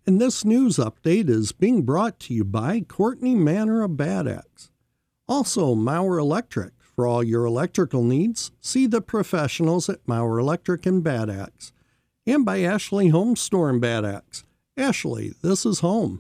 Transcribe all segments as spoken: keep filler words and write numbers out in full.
And this news update is being brought to you by Courtney Manor of Bad Axe. Also, Mauer Electric. For all your electrical needs, see the professionals at Mauer Electric and Bad Axe. And by Ashley Home Store in Bad Axe. Ashley, this is home.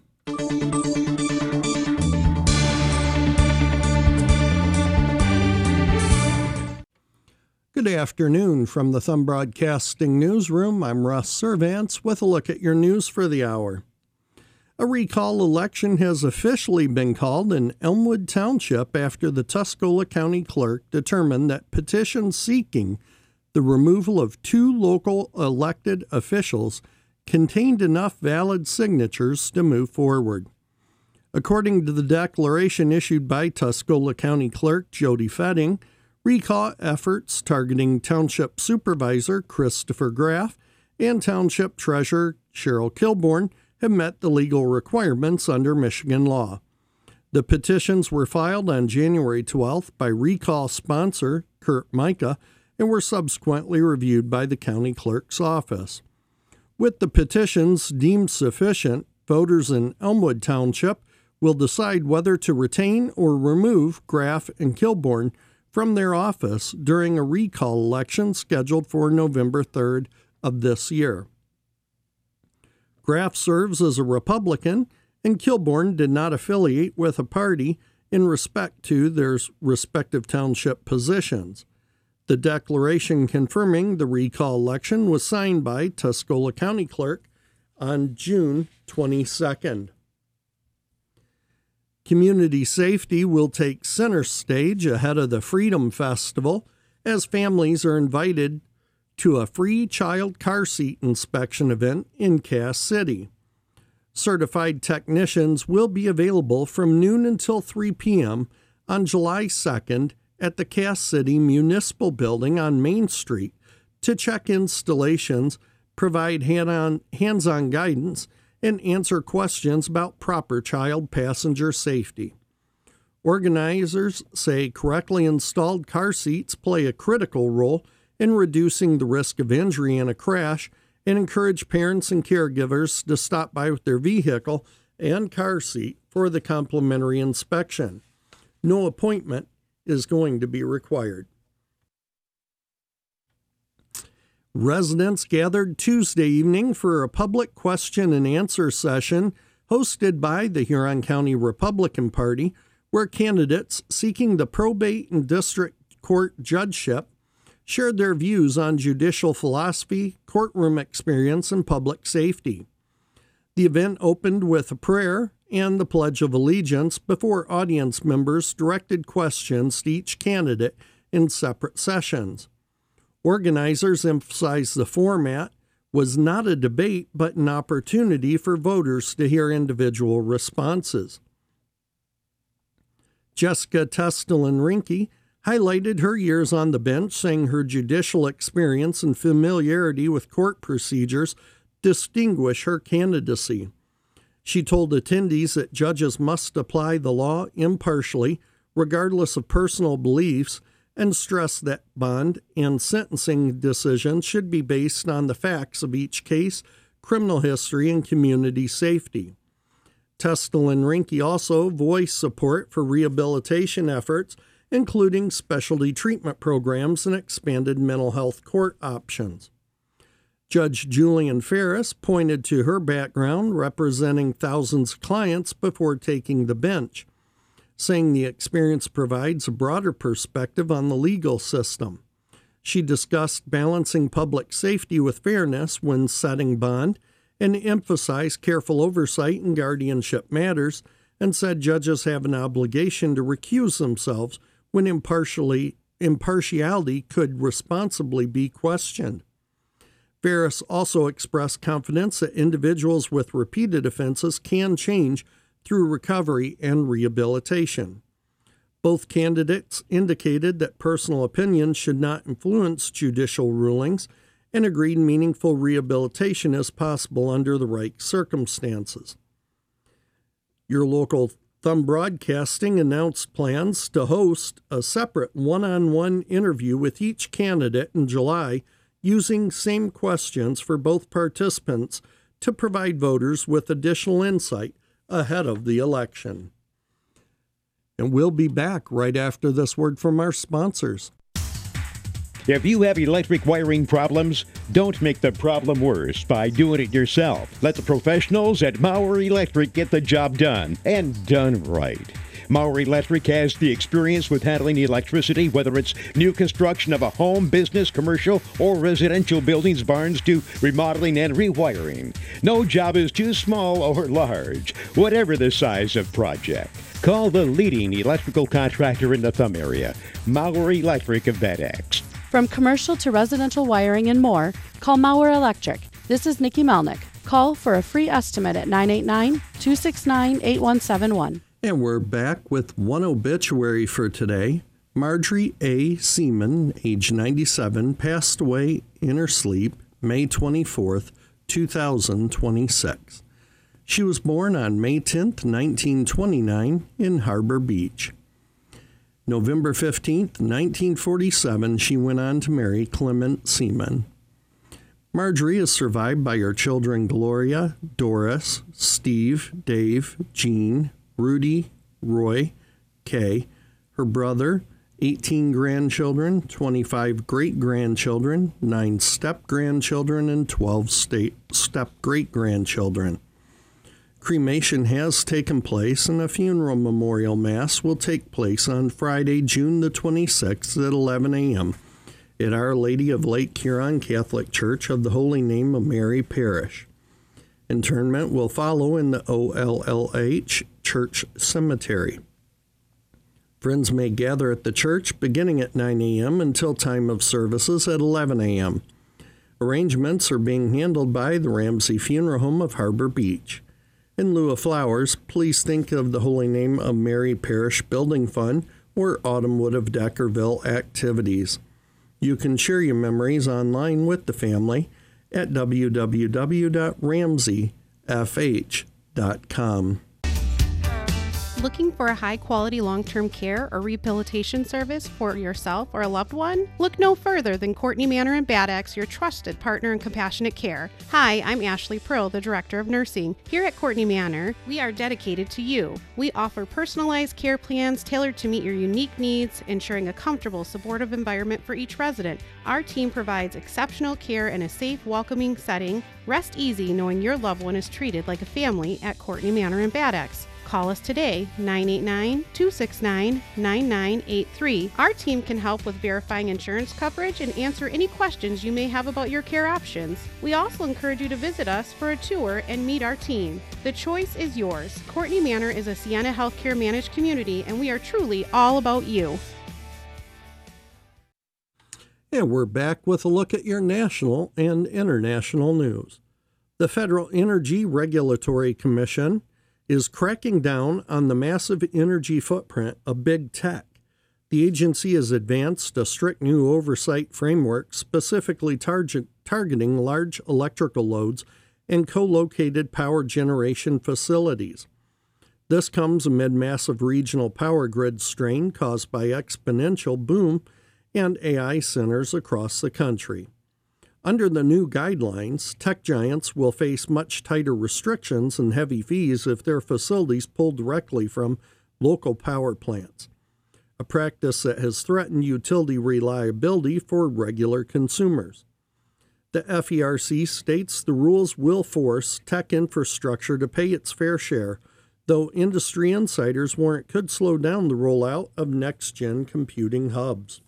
Good afternoon from the Thumb Broadcasting Newsroom. I'm Russ Servants with a look at your news for the hour. A recall election has officially been called in Elmwood Township after the Tuscola County Clerk determined that petitions seeking the removal of two local elected officials contained enough valid signatures to move forward. According to the declaration issued by Tuscola County Clerk Jody Fetting, recall efforts targeting Township Supervisor Christopher Graff and Township Treasurer Cheryl Kilborn have met the legal requirements under Michigan law. The petitions were filed on January twelfth by recall sponsor Kurt Micah and were subsequently reviewed by the county clerk's office. With the petitions deemed sufficient, voters in Elmwood Township will decide whether to retain or remove Graff and Kilborn from their office during a recall election scheduled for November third of this year. Graff serves as a Republican, and Kilborn did not affiliate with a party in respect to their respective township positions. The declaration confirming the recall election was signed by Tuscola County Clerk on June twenty-second. Community safety will take center stage ahead of the Freedom Festival as families are invited to a free child car seat inspection event in Cass City. Certified technicians will be available from noon until three p.m. on July second at the Cass City Municipal Building on Main Street to check installations, provide hand-on, hands-on guidance, and answer questions about proper child passenger safety. Organizers say correctly installed car seats play a critical role in reducing the risk of injury in a crash and encourage parents and caregivers to stop by with their vehicle and car seat for the complimentary inspection. No appointment is going to be required. Residents gathered Tuesday evening for a public question and answer session hosted by the Huron County Republican Party, where candidates seeking the probate and district court judgeship shared their views on judicial philosophy, courtroom experience, and public safety. The event opened with a prayer and the Pledge of Allegiance before audience members directed questions to each candidate in separate sessions. Organizers emphasized the format was not a debate but an opportunity for voters to hear individual responses. Jessica Testelin-Rinke highlighted her years on the bench, saying her judicial experience and familiarity with court procedures distinguish her candidacy. She told attendees that judges must apply the law impartially, regardless of personal beliefs, and stressed that bond and sentencing decisions should be based on the facts of each case, criminal history, and community safety. Testelin-Rinke also voiced support for rehabilitation efforts, including specialty treatment programs and expanded mental health court options. Judge Julian Ferris pointed to her background representing thousands of clients before taking the bench, saying the experience provides a broader perspective on the legal system. She discussed balancing public safety with fairness when setting bond and emphasized careful oversight in guardianship matters, and said judges have an obligation to recuse themselves when impartially, impartiality could responsibly be questioned. Ferris also expressed confidence that individuals with repeated offenses can change through recovery and rehabilitation. Both candidates indicated that personal opinions should not influence judicial rulings and agreed meaningful rehabilitation is possible under the right circumstances. Your local Thumb Broadcasting announced plans to host a separate one-on-one interview with each candidate in July using same questions for both participants to provide voters with additional insight ahead of the election. And we'll be back right after this word from our sponsors. If you have electric wiring problems, don't make the problem worse by doing it yourself. Let the professionals at Mauer Electric get the job done, and done right. Mauer Electric has the experience with handling electricity, whether it's new construction of a home, business, commercial, or residential buildings, barns, to remodeling and rewiring. No job is too small or large, whatever the size of project. Call the leading electrical contractor in the Thumb area, Mauer Electric of Bad Axe. From commercial to residential wiring and more, call Mauer Electric. This is Nikki Melnick. Call for a free estimate at nine eight nine, two six nine, eight one seven one. And we're back with one obituary for today. Marjorie A. Seaman, age ninety-seven, passed away in her sleep May twenty-fourth, two thousand twenty-six. She was born on May tenth, nineteen twenty-nine in Harbor Beach. November fifteenth, nineteen forty-seven, she went on to marry Clement Seaman. Marjorie is survived by her children Gloria, Doris, Steve, Dave, Jean, Rudy, Roy, Kay, her brother, eighteen grandchildren, twenty-five great-grandchildren, nine step-grandchildren, and twelve state step-great-grandchildren. Cremation has taken place, and a funeral memorial mass will take place on Friday, June the twenty-sixth at eleven a.m. at Our Lady of Lake Huron Catholic Church of the Holy Name of Mary Parish. Interment will follow in the O L L H Church Cemetery. Friends may gather at the church beginning at nine a.m. until time of services at eleven a.m. Arrangements are being handled by the Ramsey Funeral Home of Harbor Beach. In lieu of flowers, please think of the Holy Name of Mary Parish Building Fund or Autumnwood of Deckerville activities. You can share your memories online with the family at w w w dot ramsey f h dot com. Looking for a high-quality long-term care or rehabilitation service for yourself or a loved one? Look no further than Courtney Manor in Bad Axe, your trusted partner in compassionate care. Hi, I'm Ashley Pearl, the Director of Nursing. Here at Courtney Manor, we are dedicated to you. We offer personalized care plans tailored to meet your unique needs, ensuring a comfortable, supportive environment for each resident. Our team provides exceptional care in a safe, welcoming setting. Rest easy knowing your loved one is treated like a family at Courtney Manor in Bad Axe. Call us today, nine eight nine, two six nine, nine nine eight three. Our team can help with verifying insurance coverage and answer any questions you may have about your care options. We also encourage you to visit us for a tour and meet our team. The choice is yours. Courtney Manor is a Sienna Healthcare managed community, and we are truly all about you. And we're back with a look at your national and international news. The Federal Energy Regulatory Commission is cracking down on the massive energy footprint of big tech. The agency has advanced a strict new oversight framework specifically target, targeting large electrical loads and co-located power generation facilities. This comes amid massive regional power grid strain caused by exponential boom and A I centers across the country. Under the new guidelines, tech giants will face much tighter restrictions and heavy fees if their facilities pull directly from local power plants, a practice that has threatened utility reliability for regular consumers. The F E R C states the rules will force tech infrastructure to pay its fair share, though industry insiders warn it could slow down the rollout of next-gen computing hubs.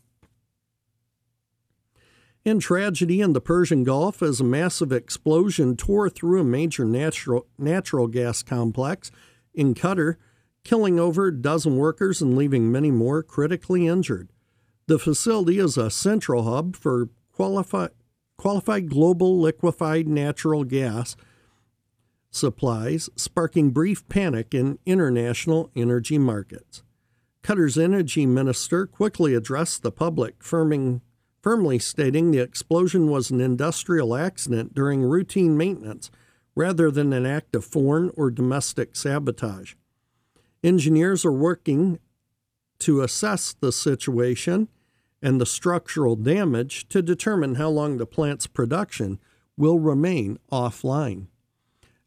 In tragedy in the Persian Gulf, as a massive explosion tore through a major natural, natural gas complex in Qatar, killing over a dozen workers and leaving many more critically injured. The facility is a central hub for qualified, qualified global liquefied natural gas supplies, sparking brief panic in international energy markets. Qatar's energy minister quickly addressed the public, firming firmly stating the explosion was an industrial accident during routine maintenance rather than an act of foreign or domestic sabotage. Engineers are working to assess the situation and the structural damage to determine how long the plant's production will remain offline.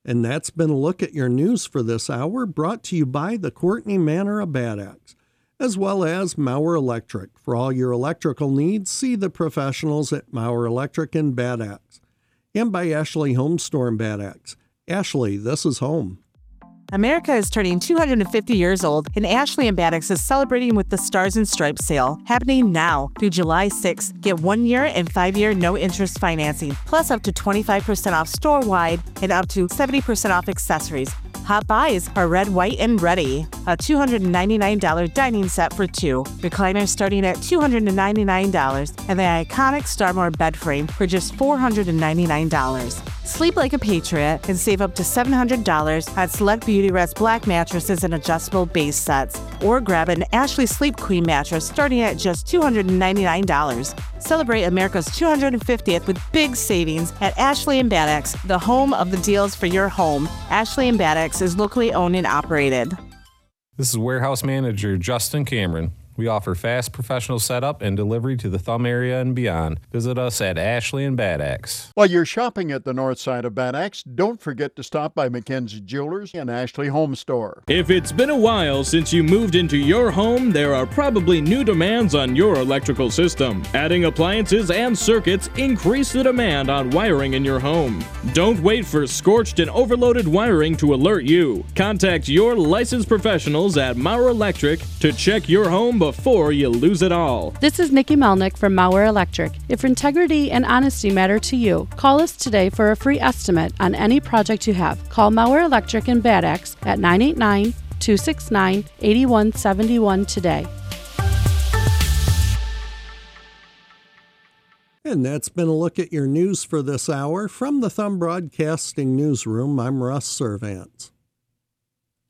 And that's been a look at your news for this hour, brought to you by the Courtenay Manor of Bad Axe, as well as Mauer Electric. For all your electrical needs, see the professionals at Mauer Electric in Bad Axe. And by Ashley Home Store in Bad Axe. Ashley, this is home. America is turning two hundred fifty years old, and Ashley and Bad Axe is celebrating with the Stars and Stripes sale, happening now through July sixth. Get one year and five year no-interest financing, plus up to twenty-five percent off store-wide and up to seventy percent off accessories. Hot buys are red, white, and ready. A two hundred ninety-nine dollars dining set for two. Recliners starting at two hundred ninety-nine dollars, and the iconic Starmore bed frame for just four hundred ninety-nine dollars. Sleep like a patriot and save up to seven hundred dollars on select Beautyrest black mattresses and adjustable base sets. Or grab an Ashley Sleep Queen mattress starting at just two hundred ninety-nine dollars. Celebrate America's two hundred fiftieth with big savings at Ashley and Bad Axe, the home of the deals for your home. Ashley and Bad Axe is locally owned and operated. This is Warehouse Manager Justin Cameron. We offer fast professional setup and delivery to the Thumb area and beyond. Visit us at Ashley and Bad Axe. While you're shopping at the north side of Bad Axe, don't forget to stop by Mackenzie Jewelers and Ashley Home Store. If it's been a while since you moved into your home, there are probably new demands on your electrical system. Adding appliances and circuits increase the demand on wiring in your home. Don't wait for scorched and overloaded wiring to alert you. Contact your licensed professionals at Mauer Electric to check your home before you lose it all. This is Nikki Melnick from Mauer Electric. If integrity and honesty matter to you, call us today for a free estimate on any project you have. Call Mauer Electric in Bad Axe at nine eight nine, two six nine, eight one seven one today. And that's been a look at your news for this hour. From the Thumb Broadcasting Newsroom, I'm Russ Servants.